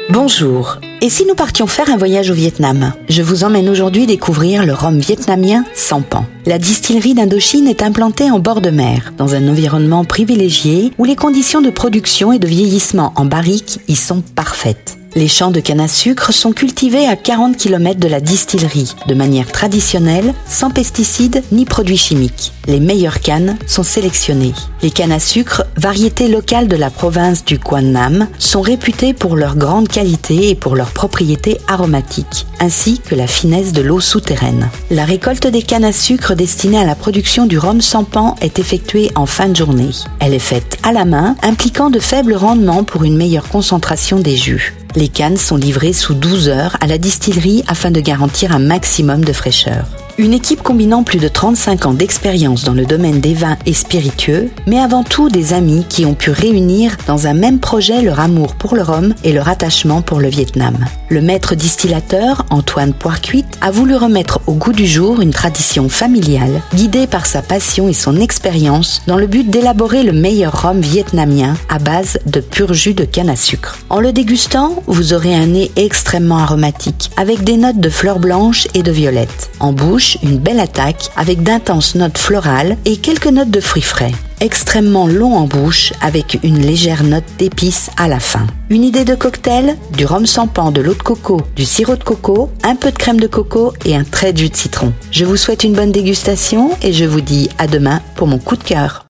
Bonjour, et si nous partions faire un voyage au Vietnam? Je vous emmène aujourd'hui découvrir le rhum vietnamien Sampan. La distillerie d'Indochine est implantée en bord de mer, dans un environnement privilégié où les conditions de production et de vieillissement en barrique y sont parfaites. Les champs de canne à sucre sont cultivés à 40 km de la distillerie, de manière traditionnelle, sans pesticides ni produits chimiques. Les meilleures cannes sont sélectionnées. Les cannes à sucre, variétés locales de la province du Quang Nam, sont réputées pour leur grande qualité et pour leurs propriétés aromatiques, ainsi que la finesse de l'eau souterraine. La récolte des cannes à sucre destinées à la production du rhum Sampan est effectuée en fin de journée. Elle est faite à la main, impliquant de faibles rendements pour une meilleure concentration des jus. Les cannes sont livrées sous 12 heures à la distillerie afin de garantir un maximum de fraîcheur. Une équipe combinant plus de 35 ans d'expérience dans le domaine des vins et spiritueux, mais avant tout des amis qui ont pu réunir dans un même projet leur amour pour le rhum et leur attachement pour le Vietnam. Le maître distillateur, Antoine Poircuit, a voulu remettre au goût du jour une tradition familiale, guidée par sa passion et son expérience, dans le but d'élaborer le meilleur rhum vietnamien à base de pur jus de canne à sucre. En le dégustant, vous aurez un nez extrêmement aromatique, avec des notes de fleurs blanches et de violettes. En bouche, une belle attaque avec d'intenses notes florales et quelques notes de fruits frais. Extrêmement long en bouche avec une légère note d'épices à la fin. Une idée de cocktail? Du rhum Sampan, de l'eau de coco, du sirop de coco, un peu de crème de coco et un trait de jus de citron. Je vous souhaite une bonne dégustation et je vous dis à demain pour mon coup de cœur.